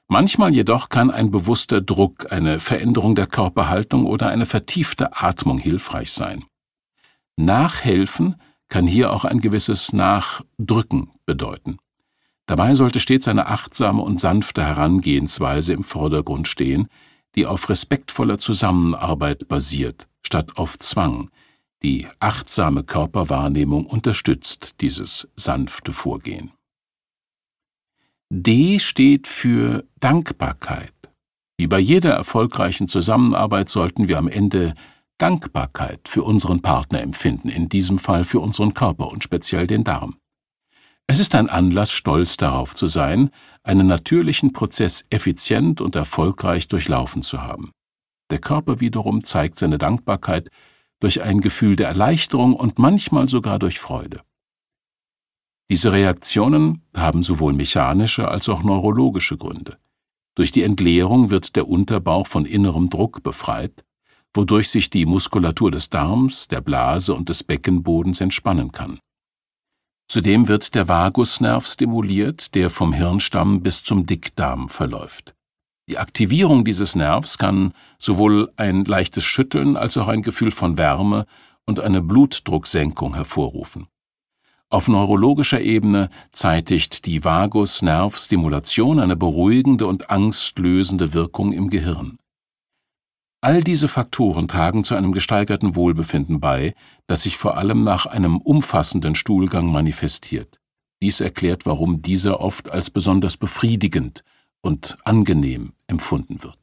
Manchmal jedoch kann ein bewusster Druck, eine Veränderung der Körperhaltung oder eine vertiefte Atmung hilfreich sein. Nachhelfen kann hier auch ein gewisses Nachdrücken bedeuten. Dabei sollte stets eine achtsame und sanfte Herangehensweise im Vordergrund stehen, die auf respektvoller Zusammenarbeit basiert, statt auf Zwang. Die achtsame Körperwahrnehmung unterstützt dieses sanfte Vorgehen. D steht für Dankbarkeit. Wie bei jeder erfolgreichen Zusammenarbeit sollten wir am Ende Dankbarkeit für unseren Partner empfinden, in diesem Fall für unseren Körper und speziell den Darm. Es ist ein Anlass, stolz darauf zu sein, einen natürlichen Prozess effizient und erfolgreich durchlaufen zu haben. Der Körper wiederum zeigt seine Dankbarkeit durch ein Gefühl der Erleichterung und manchmal sogar durch Freude. Diese Reaktionen haben sowohl mechanische als auch neurologische Gründe. Durch die Entleerung wird der Unterbauch von innerem Druck befreit, wodurch sich die Muskulatur des Darms, der Blase und des Beckenbodens entspannen kann. Zudem wird der Vagusnerv stimuliert, der vom Hirnstamm bis zum Dickdarm verläuft. Die Aktivierung dieses Nervs kann sowohl ein leichtes Schütteln als auch ein Gefühl von Wärme und eine Blutdrucksenkung hervorrufen. Auf neurologischer Ebene zeitigt die Vagusnervstimulation eine beruhigende und angstlösende Wirkung im Gehirn. All diese Faktoren tragen zu einem gesteigerten Wohlbefinden bei, das sich vor allem nach einem umfassenden Stuhlgang manifestiert. Dies erklärt, warum dieser oft als besonders befriedigend und angenehm empfunden wird.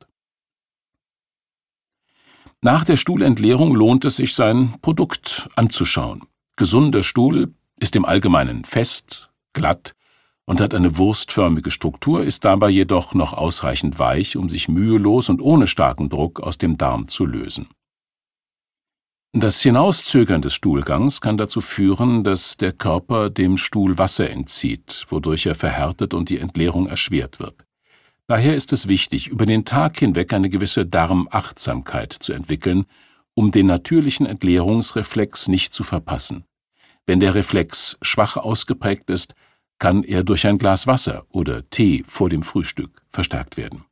Nach der Stuhlentleerung lohnt es sich, sein Produkt anzuschauen. Gesunder Stuhl ist im Allgemeinen fest, glatt und hat eine wurstförmige Struktur, ist dabei jedoch noch ausreichend weich, um sich mühelos und ohne starken Druck aus dem Darm zu lösen. Das Hinauszögern des Stuhlgangs kann dazu führen, dass der Körper dem Stuhl Wasser entzieht, wodurch er verhärtet und die Entleerung erschwert wird. Daher ist es wichtig, über den Tag hinweg eine gewisse Darmachtsamkeit zu entwickeln, um den natürlichen Entleerungsreflex nicht zu verpassen. Wenn der Reflex schwach ausgeprägt ist, kann er durch ein Glas Wasser oder Tee vor dem Frühstück verstärkt werden.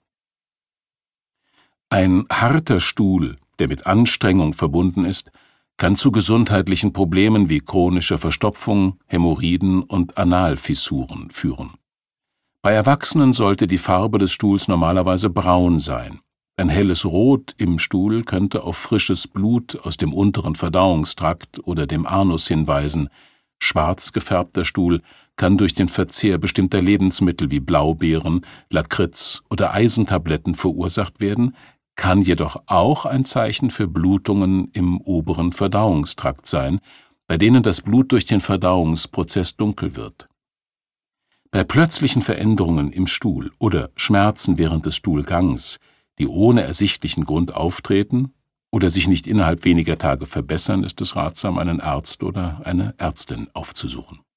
Ein harter Stuhl, der mit Anstrengung verbunden ist, kann zu gesundheitlichen Problemen wie chronischer Verstopfung, Hämorrhoiden und Analfissuren führen. Bei Erwachsenen sollte die Farbe des Stuhls normalerweise braun sein. Ein helles Rot im Stuhl könnte auf frisches Blut aus dem unteren Verdauungstrakt oder dem Anus hinweisen. Schwarz gefärbter Stuhl kann durch den Verzehr bestimmter Lebensmittel wie Blaubeeren, Lakritz oder Eisentabletten verursacht werden, kann jedoch auch ein Zeichen für Blutungen im oberen Verdauungstrakt sein, bei denen das Blut durch den Verdauungsprozess dunkel wird. Bei plötzlichen Veränderungen im Stuhl oder Schmerzen während des Stuhlgangs, die ohne ersichtlichen Grund auftreten oder sich nicht innerhalb weniger Tage verbessern, ist es ratsam, einen Arzt oder eine Ärztin aufzusuchen.